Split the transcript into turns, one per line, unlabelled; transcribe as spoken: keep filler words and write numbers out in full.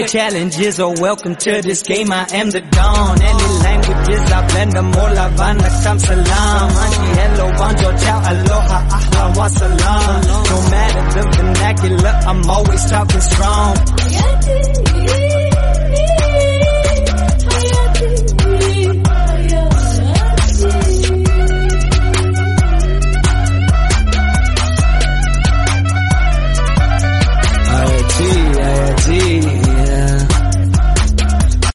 Challenges are welcome to this game. I am the dawn. Any languages I blend them all. Havana, Sam, Salam. Anji, hello, bonjour, ciao, aloha, ahla, wa salam. No matter the vernacular, I'm always talking strong.